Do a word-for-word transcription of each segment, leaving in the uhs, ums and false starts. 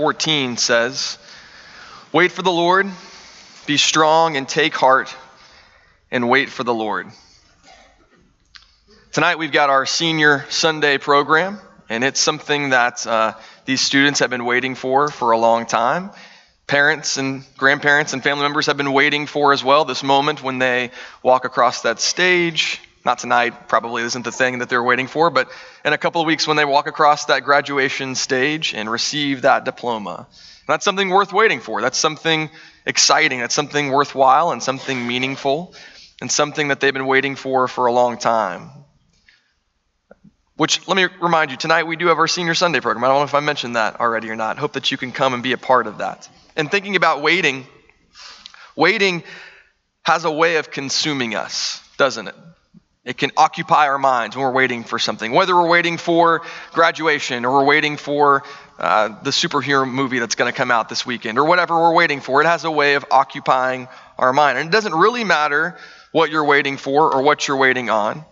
fourteen says, "Wait for the Lord, be strong and take heart, and wait for the Lord." Tonight we've got our senior Sunday program, and it's something that uh, these students have been waiting for for a long time. Parents and grandparents and family members have been waiting for as well, this moment when they walk across that stage. Not tonight, probably isn't the thing that they're waiting for, but in a couple of weeks when they walk across that graduation stage and receive that diploma. That's something worth waiting for. That's something exciting. That's something worthwhile and something meaningful and something that they've been waiting for for a long time. Which, let me remind you, tonight we do have our Senior Sunday program. I don't know if I mentioned that already or not. Hope that you can come and be a part of that. And thinking about waiting, waiting has a way of consuming us, doesn't it? It can occupy our minds when we're waiting for something. Whether we're waiting for graduation or we're waiting for uh, the superhero movie that's going to come out this weekend or whatever we're waiting for, it has a way of occupying our mind. And it doesn't really matter what you're waiting for or what you're waiting on.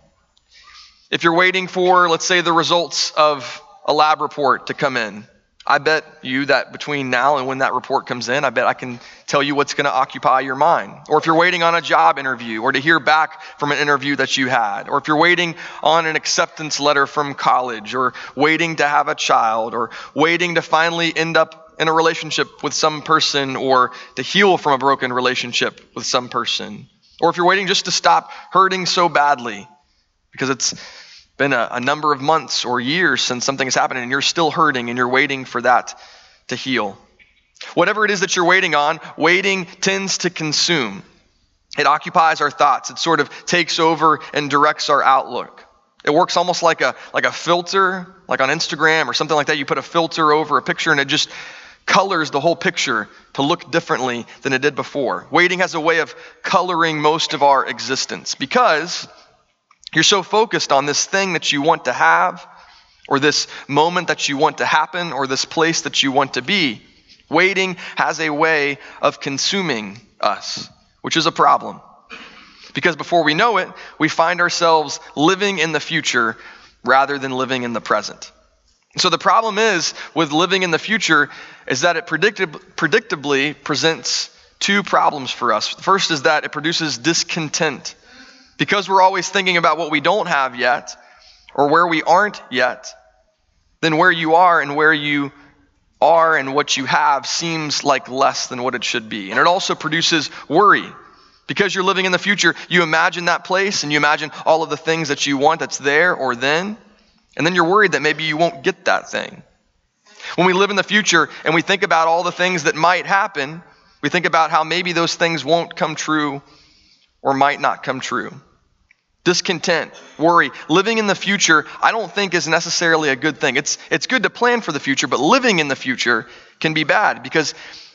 If you're waiting for, let's say, the results of a lab report to come in, I bet you that between now and when that report comes in, I bet I can tell you what's going to occupy your mind. Or if you're waiting on a job interview or to hear back from an interview that you had, or if you're waiting on an acceptance letter from college, or waiting to have a child, or waiting to finally end up in a relationship with some person, or to heal from a broken relationship with some person, or if you're waiting just to stop hurting so badly because it's been a, a number of months or years since something has happened and you're still hurting and you're waiting for that to heal. Whatever it is that you're waiting on, waiting tends to consume. It occupies our thoughts. It sort of takes over and directs our outlook. It works almost like a like a filter, like on Instagram or something like that. You put a filter over a picture and it just colors the whole picture to look differently than it did before. Waiting has a way of coloring most of our existence because you're so focused on this thing that you want to have, or this moment that you want to happen, or this place that you want to be. Waiting has a way of consuming us, which is a problem. Because before we know it, we find ourselves living in the future rather than living in the present. So the problem is with living in the future is that it predictab- predictably presents two problems for us. The first is that it produces discontent. Because we're always thinking about what we don't have yet, or where we aren't yet, then where you are and where you are and what you have seems like less than what it should be. And it also produces worry. Because you're living in the future, you imagine that place and you imagine all of the things that you want that's there or then, and then you're worried that maybe you won't get that thing. When we live in the future and we think about all the things that might happen, we think about how maybe those things won't come true or might not come true. Discontent, worry, living in the future, I don't think is necessarily a good thing. It's it's good to plan for the future, but living in the future can be bad because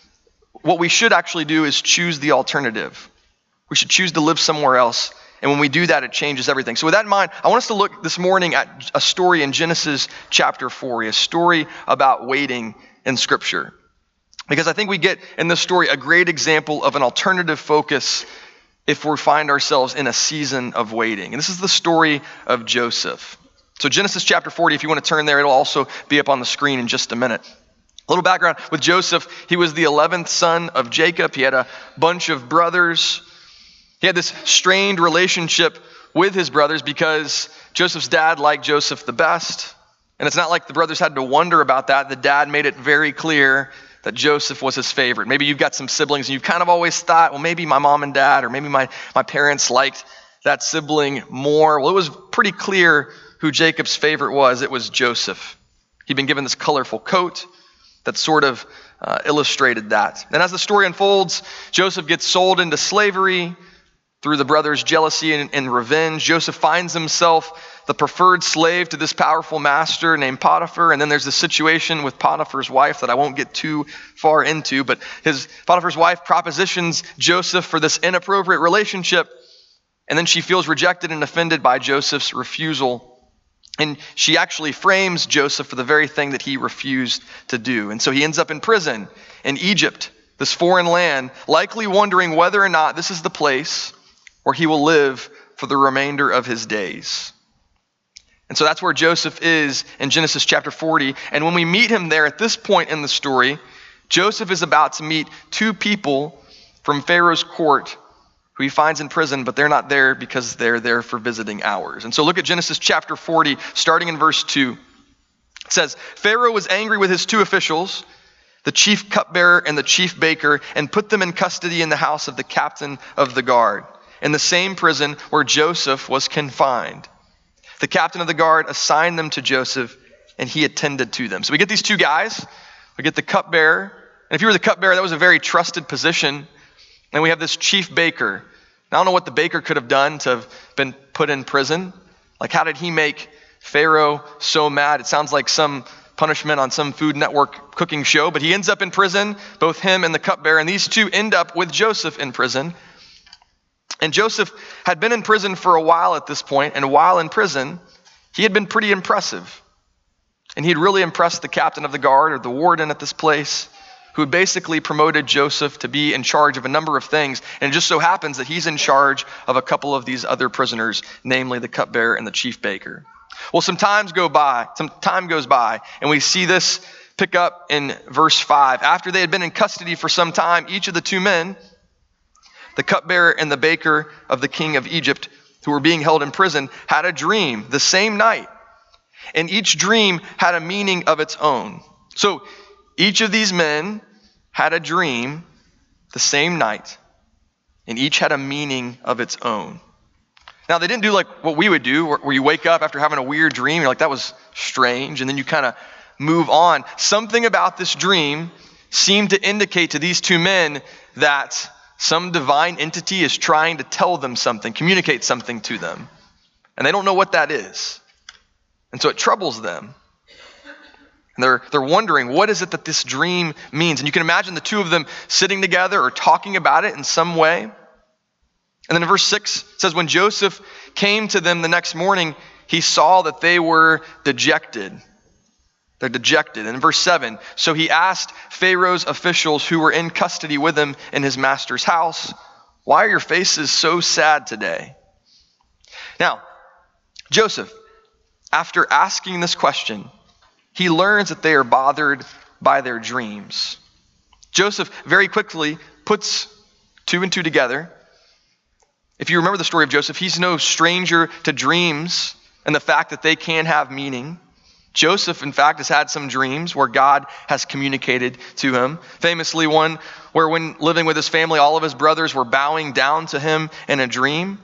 what we should actually do is choose the alternative. We should choose to live somewhere else. And when we do that, it changes everything. So with that in mind, I want us to look this morning at a story in Genesis chapter four, a story about waiting in Scripture. Because I think we get in this story a great example of an alternative focus if we find ourselves in a season of waiting. And this is the story of Joseph. So Genesis chapter forty, if you want to turn there, it'll also be up on the screen in just a minute. A little background with Joseph, he was the eleventh son of Jacob. He had a bunch of brothers. He had this strained relationship with his brothers because Joseph's dad liked Joseph the best. And it's not like the brothers had to wonder about that. The dad made it very clear that Joseph was his favorite. Maybe you've got some siblings and you've kind of always thought, well, maybe my mom and dad or maybe my, my parents liked that sibling more. Well, it was pretty clear who Jacob's favorite was. It was Joseph. He'd been given this colorful coat that sort of uh, illustrated that. And as the story unfolds, Joseph gets sold into slavery through the brothers' jealousy and, and revenge. Joseph finds himself the preferred slave to this powerful master named Potiphar. And then there's this situation with Potiphar's wife that I won't get too far into, but his Potiphar's wife propositions Joseph for this inappropriate relationship. And then she feels rejected and offended by Joseph's refusal. And she actually frames Joseph for the very thing that he refused to do. And so he ends up in prison in Egypt, this foreign land, likely wondering whether or not this is the place where he will live for the remainder of his days. And so that's where Joseph is in Genesis chapter forty. And when we meet him there at this point in the story, Joseph is about to meet two people from Pharaoh's court who he finds in prison, but they're not there because they're there for visiting hours. And so look at Genesis chapter forty, starting in verse two. It says, Pharaoh was angry with his two officials, the chief cupbearer and the chief baker, and put them in custody in the house of the captain of the guard, in the same prison where Joseph was confined. The captain of the guard assigned them to Joseph, and he attended to them. So we get these two guys. We get the cupbearer. And if you were the cupbearer, that was a very trusted position. And we have this chief baker. Now, I don't know what the baker could have done to have been put in prison. Like, how did he make Pharaoh so mad? It sounds like some punishment on some Food Network cooking show. But he ends up in prison, both him and the cupbearer. And these two end up with Joseph in prison. And Joseph had been in prison for a while at this point, and while in prison, he had been pretty impressive. And he had really impressed the captain of the guard or the warden at this place, who had basically promoted Joseph to be in charge of a number of things. And it just so happens that he's in charge of a couple of these other prisoners, namely the cupbearer and the chief baker. Well, some times go by, some time goes by, and we see this pick up in verse five. After they had been in custody for some time, each of the two men, the cupbearer and the baker of the king of Egypt, who were being held in prison, had a dream the same night. And each dream had a meaning of its own. So each of these men had a dream the same night, and each had a meaning of its own. Now, they didn't do like what we would do, where you wake up after having a weird dream, you're like, that was strange, and then you kind of move on. Something about this dream seemed to indicate to these two men that some divine entity is trying to tell them something, communicate something to them. And they don't know what that is. And so it troubles them. And they're, they're wondering, what is it that this dream means? And you can imagine the two of them sitting together or talking about it in some way. And then in verse six, it says, when Joseph came to them the next morning, he saw that they were dejected. They're dejected. And in verse seven, so he asked Pharaoh's officials who were in custody with him in his master's house, why are your faces so sad today? Now, Joseph, after asking this question, he learns that they are bothered by their dreams. Joseph very quickly puts two and two together. If you remember the story of Joseph, he's no stranger to dreams and the fact that they can have meaning. Joseph, in fact, has had some dreams where God has communicated to him. Famously, one where when living with his family, all of his brothers were bowing down to him in a dream.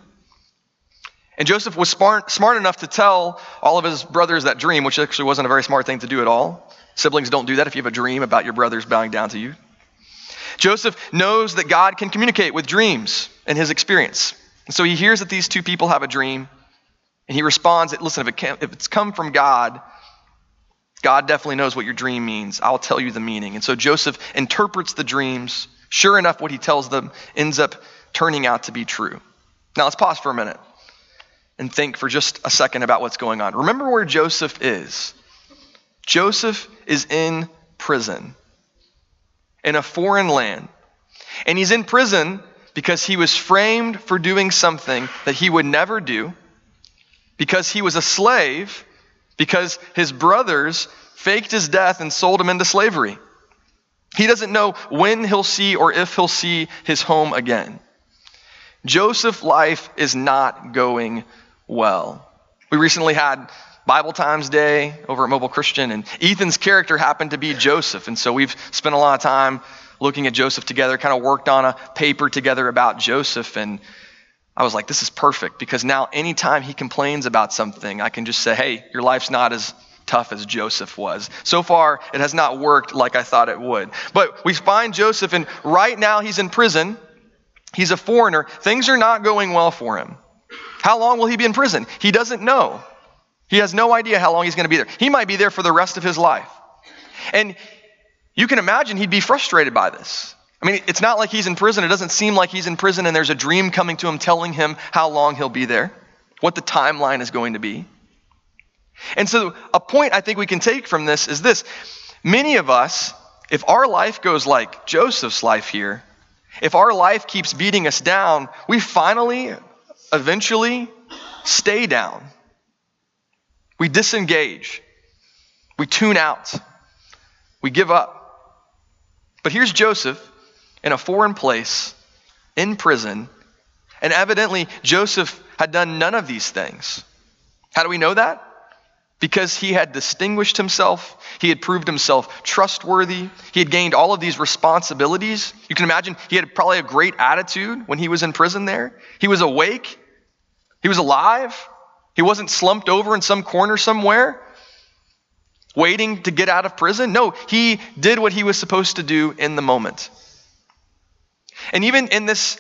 And Joseph was smart, smart enough to tell all of his brothers that dream, which actually wasn't a very smart thing to do at all. Siblings don't do that if you have a dream about your brothers bowing down to you. Joseph knows that God can communicate with dreams in his experience. And so he hears that these two people have a dream, and he responds that, listen, if, it can, if it's come from God, God definitely knows what your dream means. I'll tell you the meaning. And so Joseph interprets the dreams. Sure enough, what he tells them ends up turning out to be true. Now let's pause for a minute and think for just a second about what's going on. Remember where Joseph is. Joseph is in prison in a foreign land. And he's in prison because he was framed for doing something that he would never do, because he was a slave, because his brothers faked his death and sold him into slavery. He doesn't know when he'll see or if he'll see his home again. Joseph's life is not going well. We recently had Bible Times Day over at Mobile Christian, and Ethan's character happened to be Joseph. And so we've spent a lot of time looking at Joseph together, kind of worked on a paper together about Joseph. And I was like, this is perfect, because now anytime he complains about something, I can just say, hey, your life's not as tough as Joseph was. So far, it has not worked like I thought it would. But we find Joseph, and right now he's in prison. He's a foreigner. Things are not going well for him. How long will he be in prison? He doesn't know. He has no idea how long he's going to be there. He might be there for the rest of his life. And you can imagine he'd be frustrated by this. I mean, it's not like he's in prison. It doesn't seem like he's in prison and there's a dream coming to him telling him how long he'll be there, what the timeline is going to be. And so a point I think we can take from this is this. Many of us, if our life goes like Joseph's life here, if our life keeps beating us down, we finally, eventually stay down. We disengage. We tune out. We give up. But here's Joseph in a foreign place, in prison, and evidently Joseph had done none of these things. How do we know that? Because he had distinguished himself. He had proved himself trustworthy. He had gained all of these responsibilities. You can imagine he had probably a great attitude when he was in prison there. He was awake. He was alive. He wasn't slumped over in some corner somewhere, waiting to get out of prison. No, he did what he was supposed to do in the moment. And even in this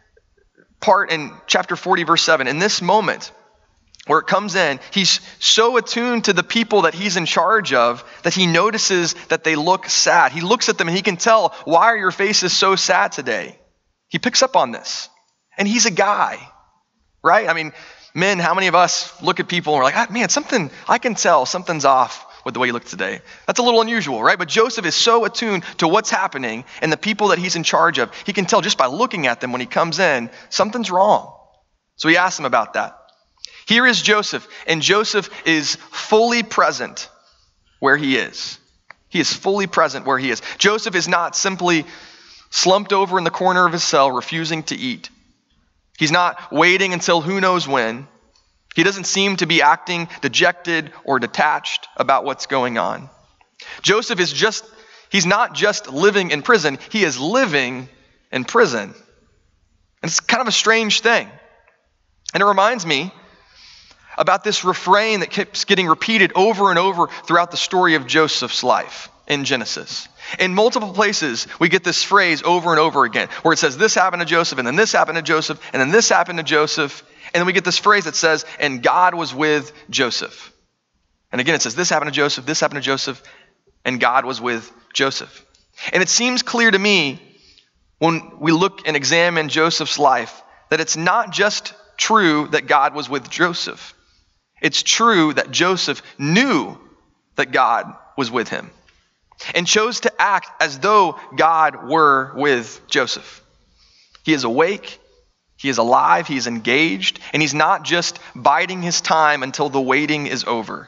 part in chapter forty, verse seven, in this moment where it comes in, he's so attuned to the people that he's in charge of that he notices that they look sad. He looks at them and he can tell, why are your faces so sad today? He picks up on this. And he's a guy, right? I mean, men, how many of us look at people and we're like, ah, man, something, I can tell something's off with the way you look today. That's a little unusual, right? But Joseph is so attuned to what's happening and the people that he's in charge of. He can tell just by looking at them when he comes in, something's wrong. So he asks him about that. Here is Joseph, and Joseph is fully present where he is. He is fully present where he is. Joseph is not simply slumped over in the corner of his cell, refusing to eat. He's not waiting until who knows when. He doesn't seem to be acting dejected or detached about what's going on. Joseph is just, he's not just living in prison, he is living in prison. And it's kind of a strange thing. And it reminds me about this refrain that keeps getting repeated over and over throughout the story of Joseph's life in Genesis. In multiple places, we get this phrase over and over again, where it says this happened to Joseph, and then this happened to Joseph, and then this happened to Joseph. And then we get this phrase that says, and God was with Joseph. And again, it says this happened to Joseph, this happened to Joseph, and God was with Joseph. And it seems clear to me when we look and examine Joseph's life that it's not just true that God was with Joseph. It's true that Joseph knew that God was with him and chose to act as though God were with Joseph. He is awake, he is alive, he is engaged, and he's not just biding his time until the waiting is over.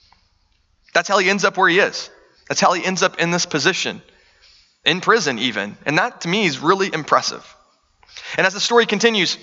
That's how he ends up where he is. That's how he ends up in this position, in prison even. And that to me is really impressive. And as the story continues,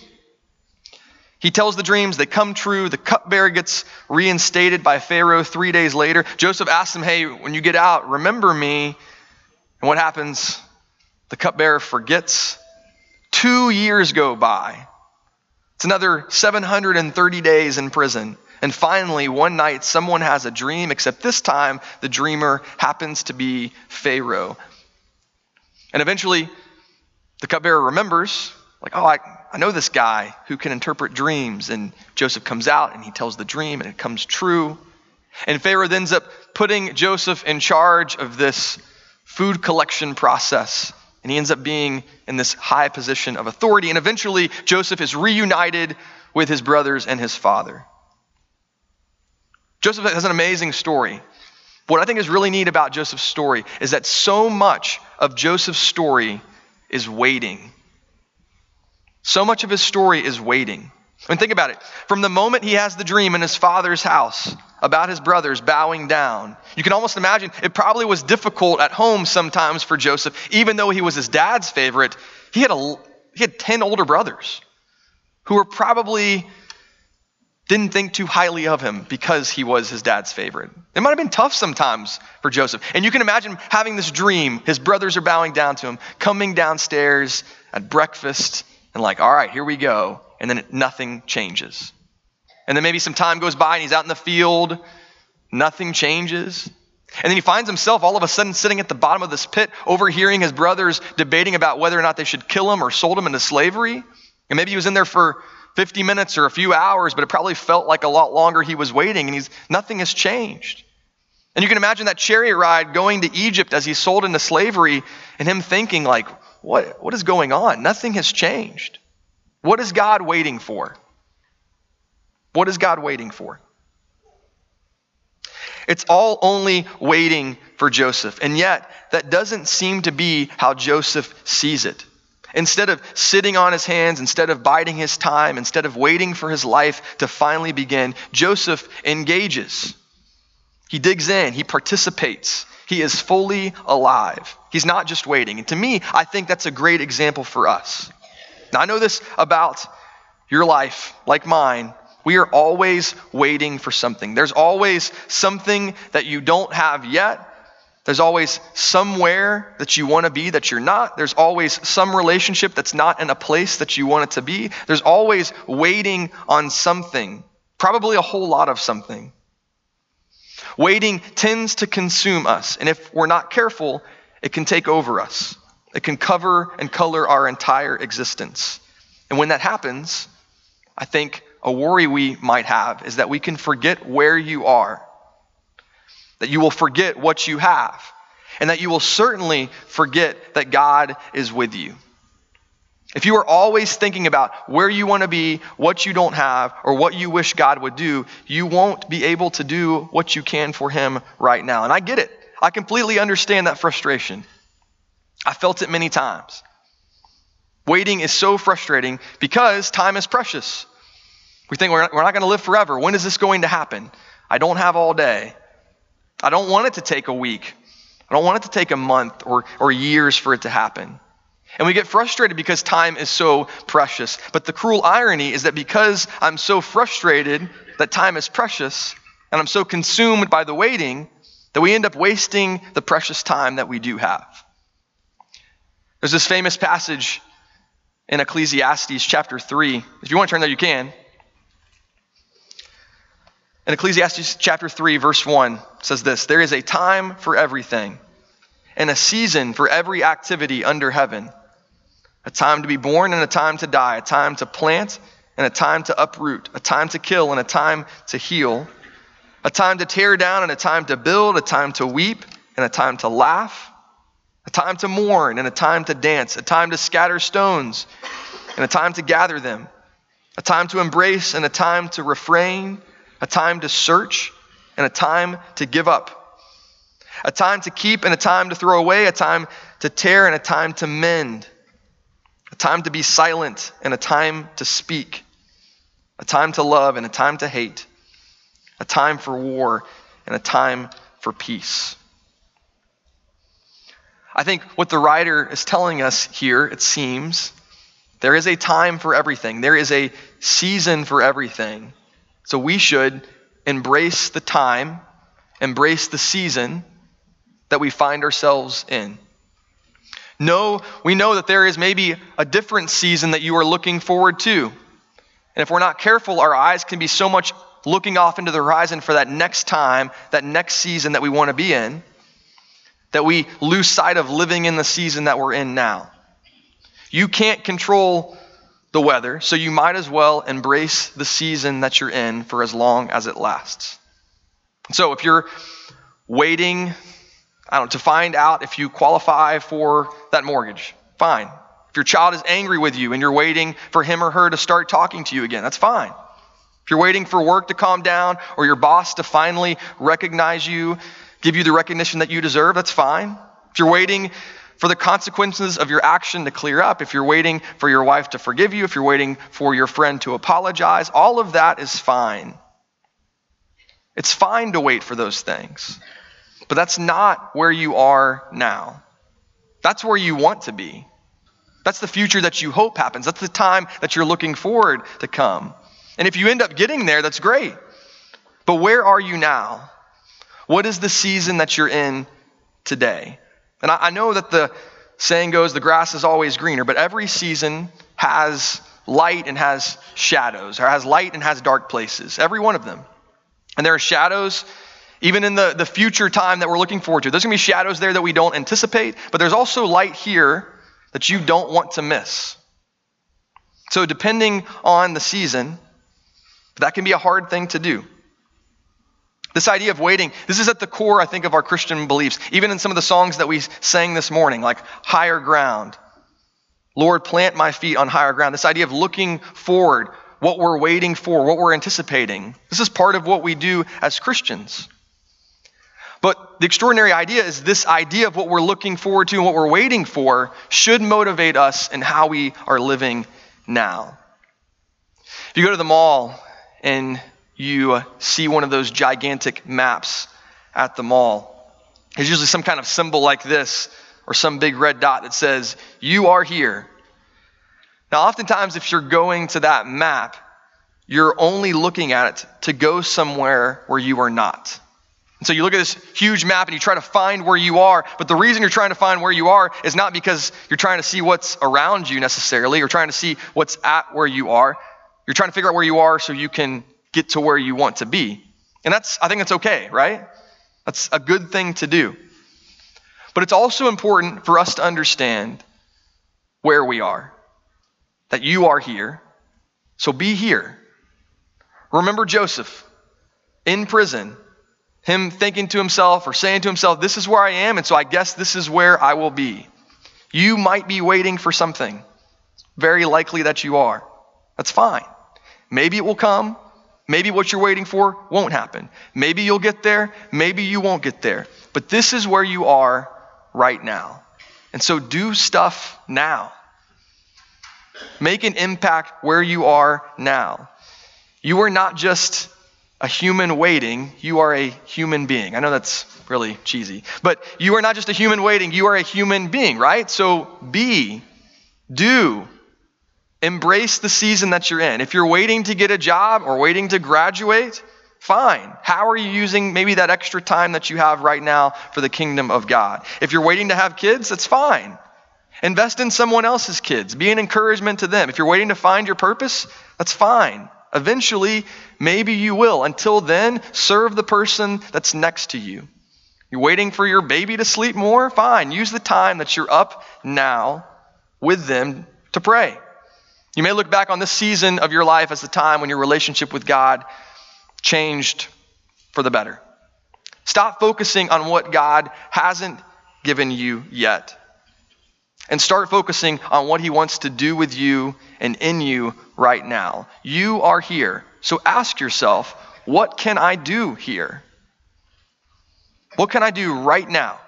he tells the dreams, they come true. The cupbearer gets reinstated by Pharaoh three days later. Joseph asks him, hey, when you get out, remember me. And what happens? The cupbearer forgets. Two years go by. It's another seven hundred thirty days in prison. And finally, one night, someone has a dream, except this time, the dreamer happens to be Pharaoh. And eventually, the cupbearer remembers, like, oh, I, I know this guy who can interpret dreams. And Joseph comes out and he tells the dream and it comes true. And Pharaoh then ends up putting Joseph in charge of this food collection process. And he ends up being in this high position of authority. And eventually Joseph is reunited with his brothers and his father. Joseph has an amazing story. What I think is really neat about Joseph's story is that so much of Joseph's story is waiting. So much of his story is waiting. I mean, think about it. From the moment he has the dream in his father's house about his brothers bowing down, you can almost imagine it probably was difficult at home sometimes for Joseph, even though he was his dad's favorite. He had a he had ten older brothers who were probably didn't think too highly of him because he was his dad's favorite. It might have been tough sometimes for Joseph. And you can imagine having this dream. His brothers are bowing down to him, coming downstairs at breakfast, and like, all right, here we go. And then it, nothing changes. And then maybe some time goes by and he's out in the field. Nothing changes. And then he finds himself all of a sudden sitting at the bottom of this pit, overhearing his brothers debating about whether or not they should kill him or sold him into slavery. And maybe he was in there for fifty minutes or a few hours, but it probably felt like a lot longer he was waiting, and he's nothing has changed. And you can imagine that chariot ride going to Egypt as he's sold into slavery and him thinking like, What, what is going on? Nothing has changed. What is God waiting for? What is God waiting for? It's all only waiting for Joseph. And yet, that doesn't seem to be how Joseph sees it. Instead of sitting on his hands, instead of biding his time, instead of waiting for his life to finally begin, Joseph engages. He digs in, he participates. He is fully alive. He's not just waiting. And to me, I think that's a great example for us. Now, I know this about your life, like mine. We are always waiting for something. There's always something that you don't have yet. There's always somewhere that you want to be that you're not. There's always some relationship that's not in a place that you want it to be. There's always waiting on something, probably a whole lot of something. Waiting tends to consume us, and if we're not careful, it can take over us. It can cover and color our entire existence. And when that happens, I think a worry we might have is that we can forget where you are, that you will forget what you have, and that you will certainly forget that God is with you. If you are always thinking about where you want to be, what you don't have, or what you wish God would do, you won't be able to do what you can for him right now. And I get it. I completely understand that frustration. I felt it many times. Waiting is so frustrating because time is precious. We think we're not, we're not going to live forever. When is this going to happen? I don't have all day. I don't want it to take a week. I don't want it to take a month or, or years for it to happen. And we get frustrated because time is so precious. But the cruel irony is that because I'm so frustrated that time is precious, and I'm so consumed by the waiting, that we end up wasting the precious time that we do have. There's this famous passage in Ecclesiastes chapter three. If you want to turn there, you can. In Ecclesiastes chapter three, verse one, it says this: "There is a time for everything, and a season for every activity under heaven. A time to be born and a time to die, a time to plant and a time to uproot, a time to kill and a time to heal, a time to tear down and a time to build, a time to weep and a time to laugh, a time to mourn and a time to dance, a time to scatter stones and a time to gather them, a time to embrace and a time to refrain, a time to search and a time to give up, a time to keep and a time to throw away, a time to tear and a time to mend, a time to be silent and a time to speak, a time to love and a time to hate, a time for war and a time for peace." I think what the writer is telling us here, it seems, there is a time for everything. There is a season for everything. So we should embrace the time, embrace the season that we find ourselves in. No, we know that there is maybe a different season that you are looking forward to. And if we're not careful, our eyes can be so much looking off into the horizon for that next time, that next season that we want to be in, that we lose sight of living in the season that we're in now. You can't control the weather, so you might as well embrace the season that you're in for as long as it lasts. So if you're waiting, I don't know, to find out if you qualify for that mortgage, fine. If your child is angry with you and you're waiting for him or her to start talking to you again, that's fine. If you're waiting for work to calm down or your boss to finally recognize you, give you the recognition that you deserve, that's fine. If you're waiting for the consequences of your action to clear up, if you're waiting for your wife to forgive you, if you're waiting for your friend to apologize, all of that is fine. It's fine to wait for those things. But that's not where you are now. That's where you want to be. That's the future that you hope happens. That's the time that you're looking forward to come. And if you end up getting there, that's great. But where are you now? What is the season that you're in today? And I, I know that the saying goes, the grass is always greener, but every season has light and has shadows, or has light and has dark places, every one of them. And there are shadows even in the, the future time that we're looking forward to. There's going to be shadows there that we don't anticipate, but there's also light here that you don't want to miss. So depending on the season, that can be a hard thing to do. This idea of waiting, this is at the core, I think, of our Christian beliefs. Even in some of the songs that we sang this morning, like Higher Ground. Lord, plant my feet on higher ground. This idea of looking forward, what we're waiting for, what we're anticipating. This is part of what we do as Christians. But the extraordinary idea is this idea of what we're looking forward to and what we're waiting for should motivate us in how we are living now. If you go to the mall and you see one of those gigantic maps at the mall, there's usually some kind of symbol like this or some big red dot that says, you are here. Now, oftentimes, if you're going to that map, you're only looking at it to go somewhere where you are not. And so you look at this huge map and you try to find where you are, but the reason you're trying to find where you are is not because you're trying to see what's around you necessarily, or trying to see what's at where you are. You're trying to figure out where you are so you can get to where you want to be. And that's, I think that's okay, right? That's a good thing to do. But it's also important for us to understand where we are, that you are here, so be here. Remember Joseph in prison, him thinking to himself or saying to himself, this is where I am, and so I guess this is where I will be. You might be waiting for something. Very likely that you are. That's fine. Maybe it will come. Maybe what you're waiting for won't happen. Maybe you'll get there. Maybe you won't get there. But this is where you are right now. And so do stuff now. Make an impact where you are now. You are not just a human waiting, you are a human being. I know that's really cheesy, but you are not just a human waiting, you are a human being, right? So be, do, embrace the season that you're in. If you're waiting to get a job or waiting to graduate, fine. How are you using maybe that extra time that you have right now for the kingdom of God? If you're waiting to have kids, that's fine. Invest in someone else's kids. Be an encouragement to them. If you're waiting to find your purpose, that's fine. Eventually, maybe you will. Until then, serve the person that's next to you. You're waiting for your baby to sleep more? Fine. Use the time that you're up now with them to pray. You may look back on this season of your life as the time when your relationship with God changed for the better. Stop focusing on what God hasn't given you yet, and start focusing on what he wants to do with you and in you right now. You are here. So ask yourself, what can I do here? What can I do right now?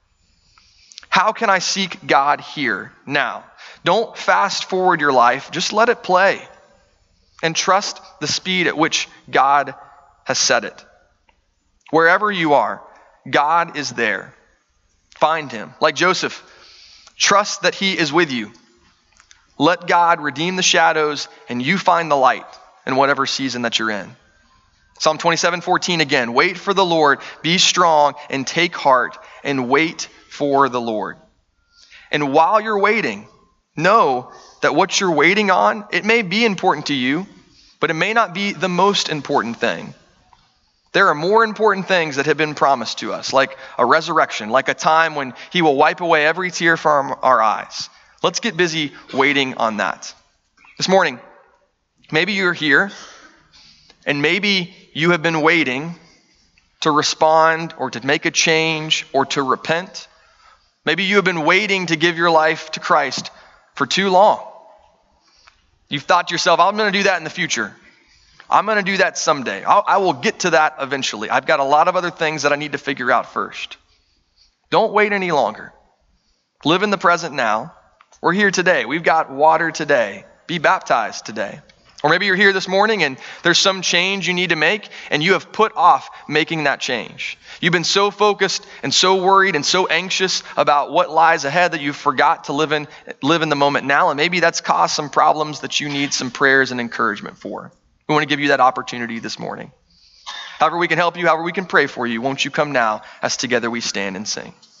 How can I seek God here now? Don't fast forward your life. Just let it play. And trust the speed at which God has set it. Wherever you are, God is there. Find him. Like Joseph, trust that he is with you. Let God redeem the shadows and you find the light in whatever season that you're in. Psalm twenty-seven fourteen again, wait for the Lord, be strong and take heart and wait for the Lord. And while you're waiting, know that what you're waiting on, it may be important to you, but it may not be the most important thing. There are more important things that have been promised to us, like a resurrection, like a time when he will wipe away every tear from our eyes. Let's get busy waiting on that. This morning, maybe you're here, and maybe you have been waiting to respond or to make a change or to repent. Maybe you have been waiting to give your life to Christ for too long. You've thought to yourself, I'm going to do that in the future. I'm going to do that someday. I'll, I will get to that eventually. I've got a lot of other things that I need to figure out first. Don't wait any longer. Live in the present now. We're here today. We've got water today. Be baptized today. Or maybe you're here this morning and there's some change you need to make and you have put off making that change. You've been so focused and so worried and so anxious about what lies ahead that you forgot to live in, live in the moment now. And maybe that's caused some problems that you need some prayers and encouragement for. We want to give you that opportunity this morning. However we can help you, however we can pray for you, won't you come now as together we stand and sing.